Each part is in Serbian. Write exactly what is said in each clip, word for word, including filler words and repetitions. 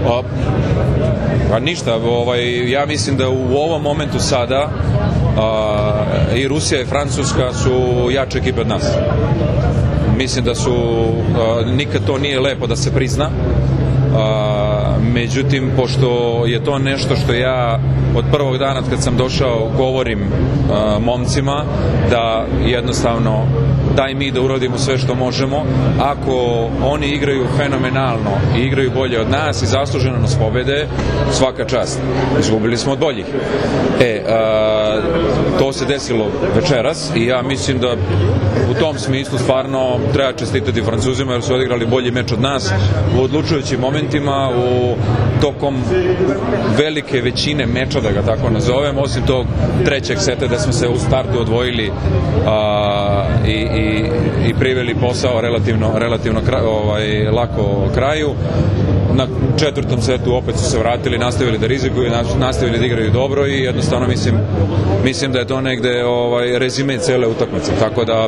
Pa, pa ništa, ovaj, ja mislim da u ovom momentu sada a, i Rusija i Francuska su jače ekipe od nas. Mislim da su, a, nikad to nije lepo da se prizna, a, međutim, pošto je to nešto što ja od prvog dana kad sam došao govorim a, momcima, da jednostavno daj mi da uradimo sve što možemo. Ako oni igraju fenomenalno i igraju bolje od nas i zasluženo nas pobede, svaka čast. Izgubili smo od boljih. E, a, to se desilo večeras i ja mislim da u tom smislu stvarno treba čestitati Francuzima jer su odigrali bolji meč od nas u odlučujućim momentima, u tokom velike većine meča, da ga tako nazovem, osim tog trećeg seta da smo se u startu odvojili a, i, i, i priveli posao relativno, relativno kraj, ovaj, lako kraju. Na četvrtom setu opet su se vratili, nastavili da rizikuju, nastavili da igraju dobro i jednostavno mislim, mislim da je to negde ovaj, rezime cele utakmice. Tako da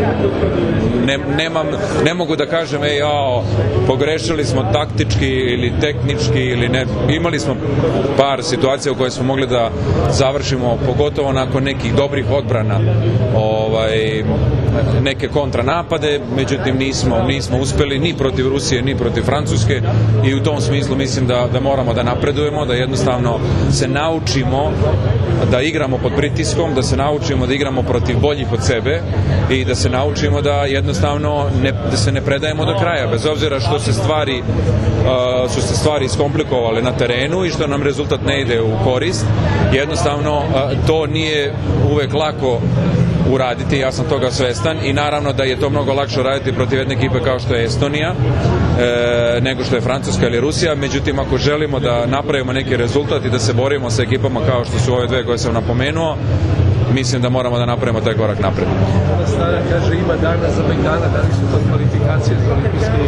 ne, nemam, ne mogu da kažem ej, jao, pogrešili smo taktički ili tehnički ili ne. Imali smo par situacija u koje smo mogli da završimo, pogotovo nakon nekih dobrih odbrana, ovaj, neke kontranapade, međutim nismo, nismo uspeli ni protiv Rusije, ni protiv Francuske i u tom smislu mislim da, da moramo da napredujemo, da jednostavno se naučimo da igramo pod pritiskom, da se naučimo da igramo protiv boljih od sebe i da se naučimo da jednostavno ne, da se ne predajemo do kraja, bez obzira što se stvari uh, su se stvari iskomplikovale na terenu i što nam rezultat ne ide u korist. Jednostavno uh, to nije uvek lako uraditi, ja sam toga svestan i naravno da je to mnogo lakše raditi protiv jedne ekipe kao što je Estonija e, nego što je Francuska ili Rusija, međutim ako želimo da napravimo neki rezultat i da se borimo sa ekipama kao što su ove dve koje sam napomenuo, mislim da moramo da napravimo taj korak napred. Stara kaže ima dana za Majdana, da li su to kvalifikacije za olimpijske?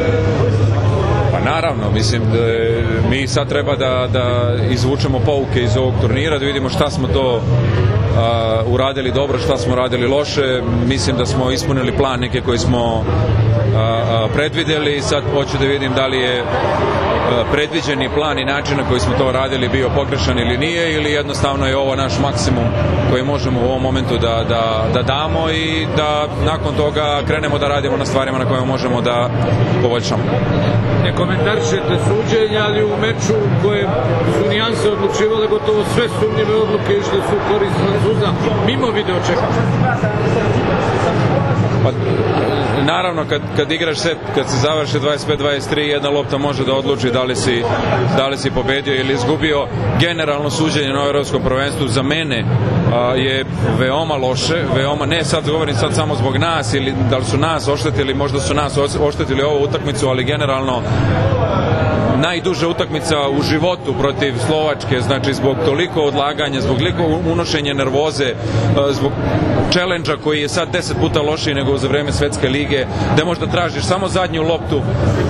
Pa naravno, mislim da mi sad treba da, da izvučemo pouke iz ovog turnira, da vidimo šta smo to Uh, uradili dobro, šta smo radili loše. Mislim da smo ispunili plan neke koji smo uh, uh, predvideli. Sad hoću da vidim da li je uh, predviđeni plan i način na koji smo to radili bio pogrešan ili nije, ili jednostavno je ovo naš maksimum koji možemo u ovom momentu da, da, da damo i da nakon toga krenemo da radimo na stvarima na kojima možemo da poboljšamo. Ne komentarišete suđenja, ali u meču u kojem su nijanse odlučivale gotovo sve sumnjive odluke išle su u korist Francuza, mimo video čeka. Pa, naravno, kad, kad igraš set, kad se završi dvadeset pet dvadeset tri, jedna lopta može da odluči da li si, da li si pobedio ili izgubio. Generalno suđenje na evropskom prvenstvu za mene a, je veoma loše, veoma, ne sad govorim sad samo zbog nas ili da li su nas oštetili, možda su nas oštetili ovu utakmicu, ali generalno najduža utakmica u životu protiv Slovačke, znači zbog toliko odlaganja, zbog toliko unošenja nervoze, zbog challenge-a koji je sad deset puta lošiji nego za vreme Svetske lige, da možda tražiš samo zadnju loptu,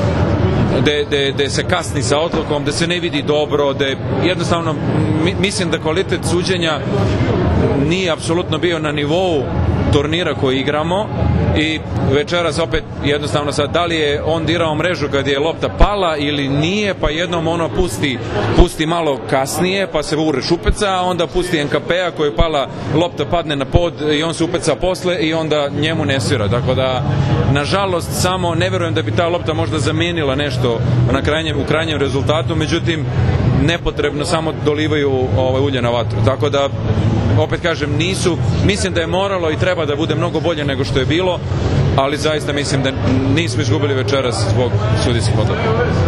da se kasni sa odlukom, da se ne vidi dobro, da jednostavno mislim da kvalitet suđenja nije apsolutno bio na nivou turnira koji igramo i večeras opet jednostavno sad da li je on dirao mrežu kad je lopta pala ili nije, pa jednom ono pusti pusti malo kasnije pa se Ureš upeca, a onda pusti en ka pe-a koji je pala, lopta padne na pod i on se upeca posle i onda njemu ne svira, tako da nažalost samo ne verujem da bi ta lopta možda zamenila nešto na krajnjem, u krajnjem rezultatu, međutim nepotrebno samo dolivaju ovaj, ulje na vatru, tako da opet kažem, nisu, mislim da je moralo i treba da bude mnogo bolje nego što je bilo, ali zaista mislim da nismo izgubili večeras zbog sudijskih odluka.